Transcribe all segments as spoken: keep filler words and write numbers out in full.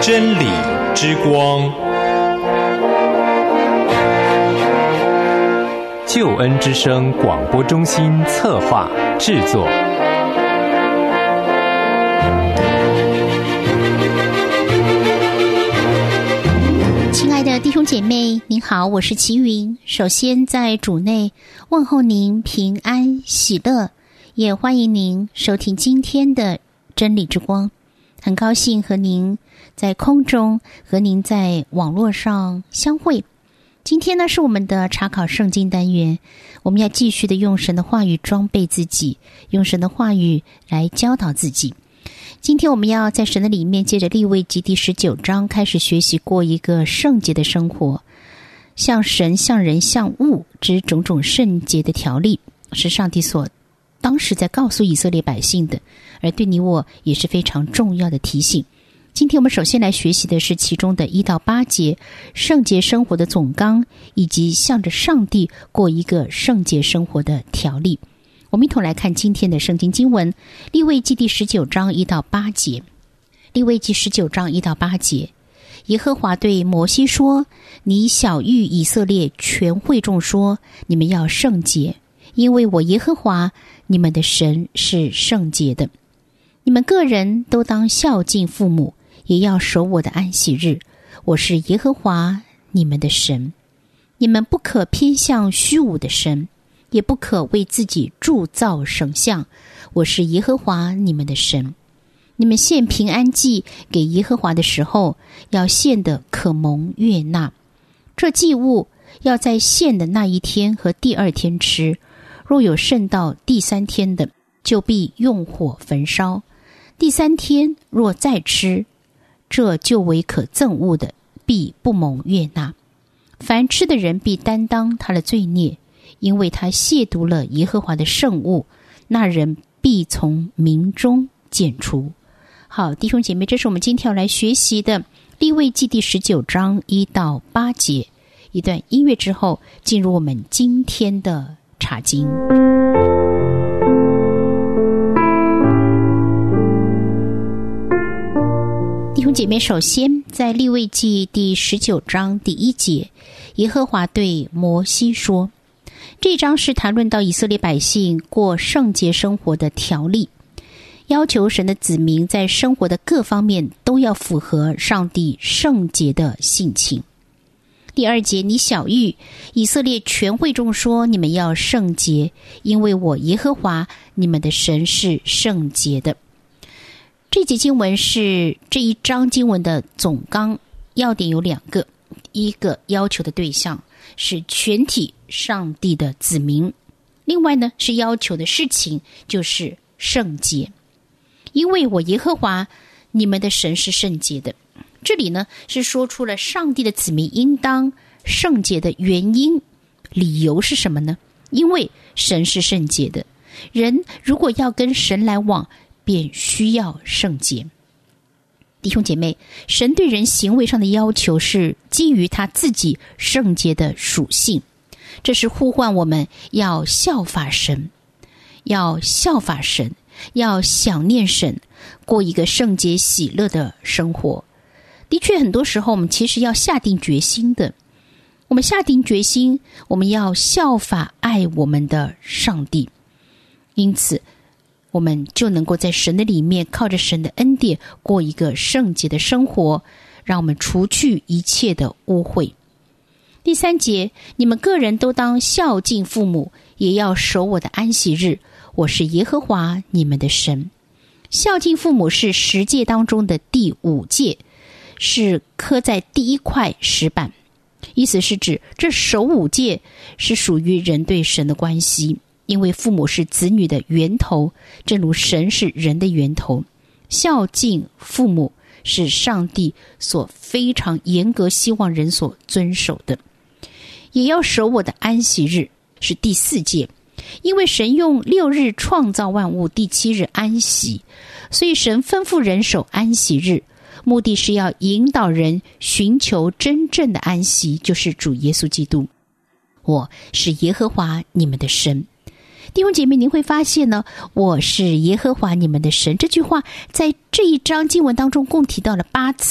真理之光，救恩之声广播中心策划制作。 亲爱的弟兄姐妹，您好，我是齐云。首先在主内问候您平安喜乐，也欢迎您收听今天的真理之光。很高兴和您在空中和您在网络上相会。今天呢是我们的查考圣经单元，我们要继续的用神的话语装备自己，用神的话语来教导自己。今天我们要在神的里面借着利未记第十九章开始学习过一个圣洁的生活，像神像人像物之种种圣洁的条例，是上帝所当时在告诉以色列百姓的，而对你我也是非常重要的提醒。今天我们首先来学习的是其中的一到八节，圣洁生活的总纲，以及向着上帝过一个圣洁生活的条例。我们一同来看今天的圣经经文，利未记第十九章一到八节。利未记十九章一到八节，耶和华对摩西说：你晓谕以色列全会众说，你们要圣洁，因为我耶和华你们的神是圣洁的。你们个人都当孝敬父母，也要守我的安息日，我是耶和华你们的神。你们不可偏向虚无的神，也不可为自己铸造神像，我是耶和华你们的神。你们献平安祭给耶和华的时候，要献的可蒙悦纳。这祭物要在献的那一天和第二天吃，若有剩到第三天的，就必用火焚烧。第三天若再吃，这就为可憎恶的，必不蒙悦纳。凡吃的人必担当他的罪孽，因为他亵渎了耶和华的圣物，那人必从民中剪除。好，弟兄姐妹，这是我们今天要来学习的利未记第十九章一到八节。一段音乐之后，进入我们今天的查经。弟兄姐妹，首先在利未记第十九章第一节，耶和华对摩西说，这章是谈论到以色列百姓过圣洁生活的条例，要求神的子民在生活的各方面都要符合上帝圣洁的性情。第二节，你晓谕以色列全会众说，你们要圣洁，因为我耶和华你们的神是圣洁的。这节经文是这一章经文的总纲，要点有两个。一个要求的对象是全体上帝的子民，另外呢是要求的事情就是圣洁，因为我耶和华你们的神是圣洁的。这里呢是说出了上帝的子民应当圣洁的原因，理由是什么呢？因为神是圣洁的，人如果要跟神来往，便需要圣洁。弟兄姐妹，神对人行为上的要求是基于他自己圣洁的属性，这是呼唤我们要效法神，要效法神，要想念神，过一个圣洁喜乐的生活。的确，很多时候我们其实要下定决心的，我们下定决心，我们要效法爱我们的上帝，因此我们就能够在神的里面靠着神的恩典过一个圣洁的生活，让我们除去一切的污秽。第三节，你们个人都当孝敬父母，也要守我的安息日，我是耶和华你们的神。孝敬父母是十诫当中的第五诫，是刻在第一块石板，意思是指这首五诫是属于人对神的关系，因为父母是子女的源头，正如神是人的源头。孝敬父母是上帝所非常严格希望人所遵守的。也要守我的安息日，是第四诫，因为神用六日创造万物，第七日安息，所以神吩咐人守安息日，目的是要引导人寻求真正的安息，就是主耶稣基督。我是耶和华你们的神。弟兄姐妹，您会发现呢，我是耶和华你们的神这句话在这一章经文当中共提到了八次，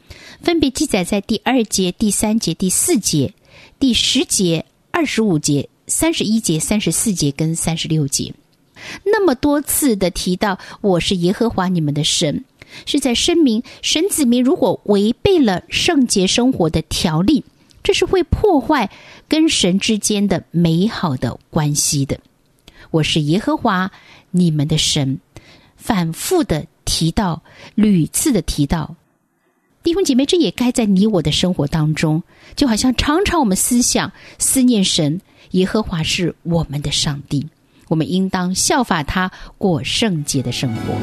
分别记载在第二节、第三节、第四节、第十节、二十五节、三十一节、三十四节跟三十六节。那么多次的提到我是耶和华你们的神，是在声明神子民如果违背了圣洁生活的条例，这是会破坏跟神之间的美好的关系的。我是耶和华你们的神，反复的提到，屡次的提到。弟兄姐妹，这也该在你我的生活当中，就好像常常我们思想思念神，耶和华是我们的上帝，我们应当效法他，过圣洁的生活。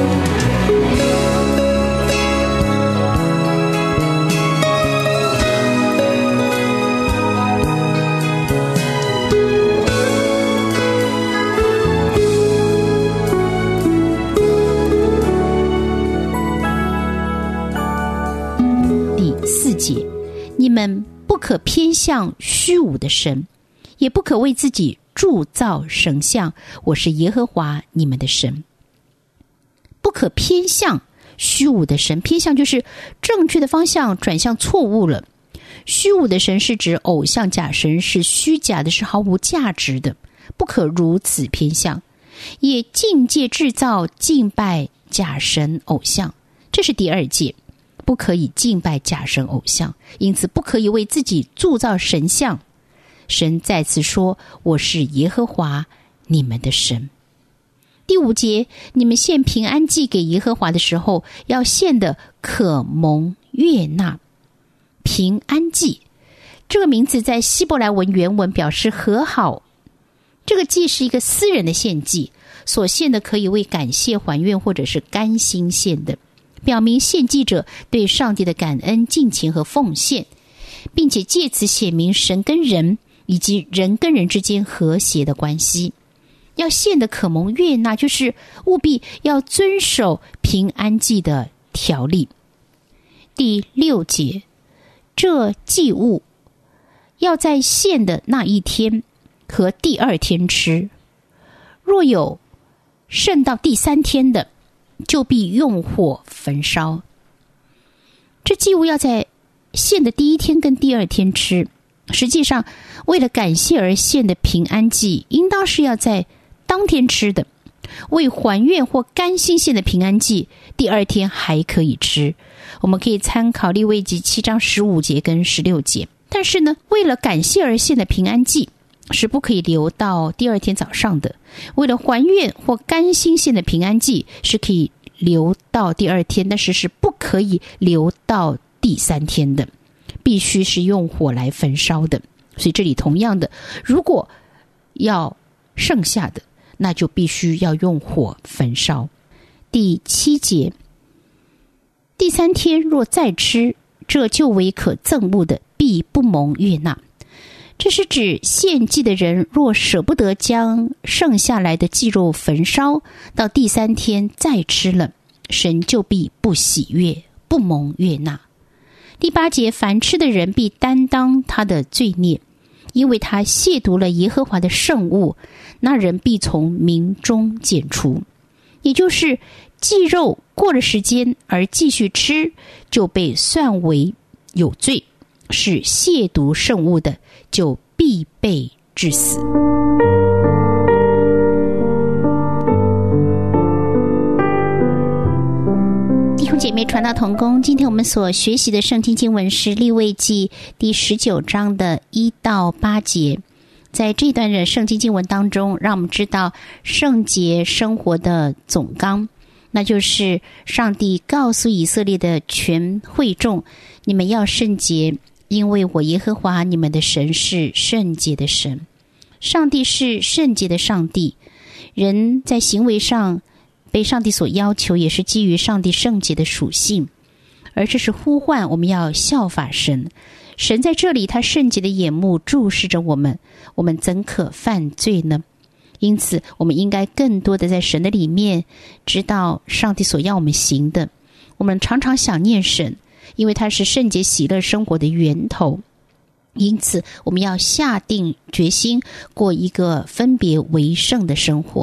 四节，你们不可偏向虚无的神，也不可为自己铸造神像，我是耶和华你们的神。不可偏向虚无的神，偏向就是正确的方向转向错误了。虚无的神是指偶像假神，是虚假的，是毫无价值的，不可如此偏向。也禁戒制造敬拜假神偶像，这是第二戒，不可以敬拜假神偶像，因此不可以为自己铸造神像。神再次说，我是耶和华你们的神。第五节，你们献平安祭给耶和华的时候，要献的可蒙悦纳。平安祭这个名字在希伯来文原文表示和好，这个祭是一个私人的献祭，所献的可以为感谢还愿或者是甘心献的，表明献祭者对上帝的感恩、敬虔和奉献，并且借此显明神跟人以及人跟人之间和谐的关系。要献的可蒙悦纳，就是务必要遵守平安祭的条例。第六节，这祭物要在献的那一天和第二天吃，若有剩到第三天的，就必用火焚烧。这祭物要在献的第一天跟第二天吃，实际上为了感谢而献的平安祭应当是要在当天吃的，为还愿或甘心献的平安祭第二天还可以吃。我们可以参考利未记七章十五节跟十六节。但是呢，为了感谢而献的平安祭是不可以留到第二天早上的，为了还愿或甘心献的平安祭是可以留到第二天，但是是不可以留到第三天的，必须是用火来焚烧的。所以这里同样的，如果要剩下的，那就必须要用火焚烧。第七节，第三天若再吃，这就为可憎恶的，必不蒙悦纳。这是指献祭的人若舍不得将剩下来的祭肉焚烧，到第三天再吃了，神就必不喜悦，不蒙悦纳。第八节，凡吃的人必担当他的罪孽，因为他亵渎了耶和华的圣物，那人必从民中剪除。也就是祭肉过了时间而继续吃，就被算为有罪，是亵渎圣物的，就必被治死。弟兄姐妹，传道同工，今天我们所学习的圣经经文是利未记第十九章的一到八节。在这段的圣经经文当中，让我们知道圣洁生活的总纲，那就是上帝告诉以色列的全会众，你们要圣洁，因为我耶和华你们的神是圣洁的神。上帝是圣洁的上帝，人在行为上被上帝所要求，也是基于上帝圣洁的属性，而这是呼唤我们要效法神。神在这里，他圣洁的眼目注视着我们，我们怎可犯罪呢？因此我们应该更多的在神的里面知道上帝所要我们行的。我们常常想念神，因为他是圣洁喜乐生活的源头，因此我们要下定决心过一个分别为圣的生活。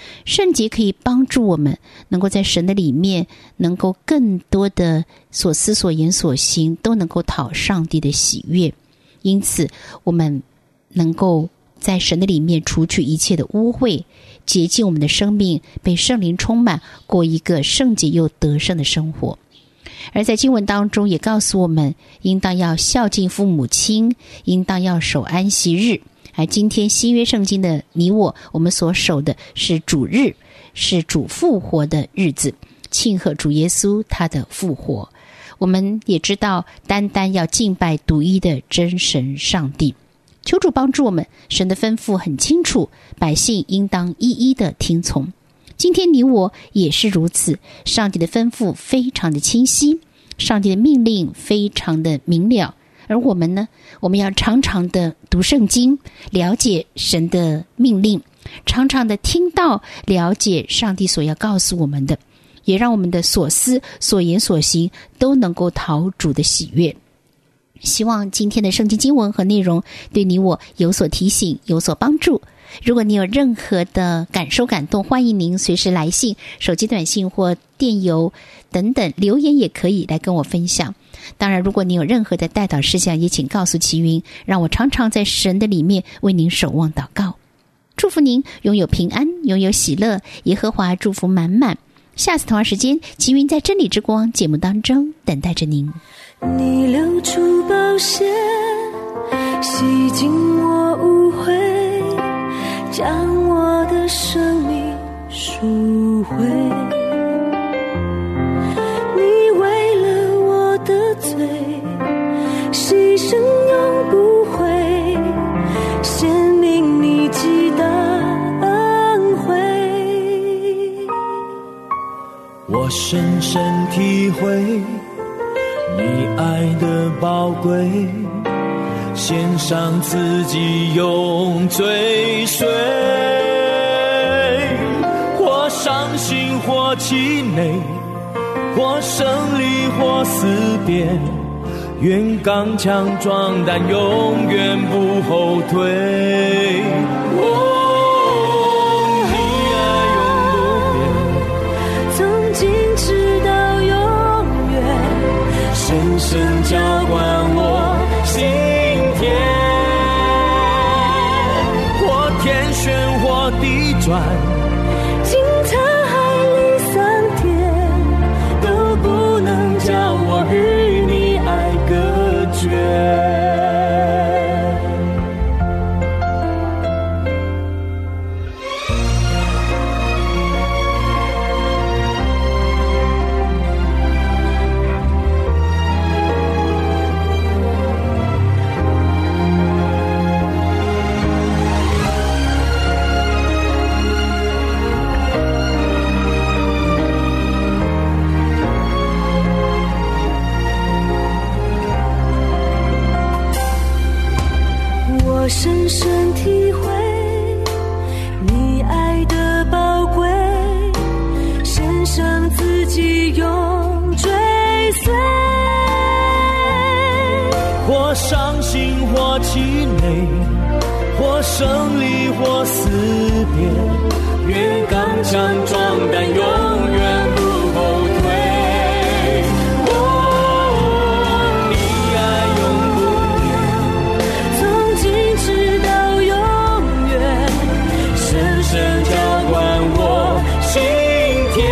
圣洁可以帮助我们能够在神的里面，能够更多的所思所言所行都能够讨上帝的喜悦。因此我们能够在神的里面除去一切的污秽，洁净我们的生命，被圣灵充满，过一个圣洁又得胜的生活。而在经文当中也告诉我们，应当要孝敬父母亲，应当要守安息日。而今天新约圣经的你我，我们所守的是主日，是主复活的日子，庆贺主耶稣他的复活。我们也知道单单要敬拜独一的真神上帝。求主帮助我们，神的吩咐很清楚，百姓应当一一的听从。今天你我也是如此，上帝的吩咐非常的清晰，上帝的命令非常的明了。而我们呢，我们要常常的读圣经，了解神的命令，常常的听到，了解上帝所要告诉我们的，也让我们的所思所言所行都能够讨主的喜悦。希望今天的圣经经文和内容对你我有所提醒，有所帮助。如果你有任何的感受感动，欢迎您随时来信、手机短信或电邮等等，留言也可以来跟我分享。当然如果你有任何的代祷事项，也请告诉齐云，让我常常在神的里面为您守望祷告。祝福您拥有平安，拥有喜乐，耶和华祝福满满。下次同样时间，齐云在真理之光节目当中等待着您。 你流出宝血，洗净我污秽，将我的生命赎回。你为了我的罪，牺牲永不悔，显明你极大恩惠。 我深深体会你爱的宝贵，献上自己永追随，或伤心或气馁，或胜利或思辨，愿刚强壮胆，永远不后退。哦深深浇灌我心田，或天旋或地转， 惊涛海里桑田，都不能叫我与你爱隔绝。我深深体会你爱的宝贵，献上自己永追随， 或伤心或气馁，或胜利或思辨，愿刚强壮胆，永远不后退。深浇灌我心田，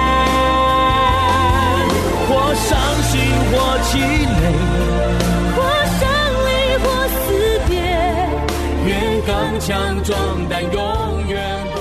或伤心或气馁， 或胜利或思辨， 愿刚强壮胆，永远不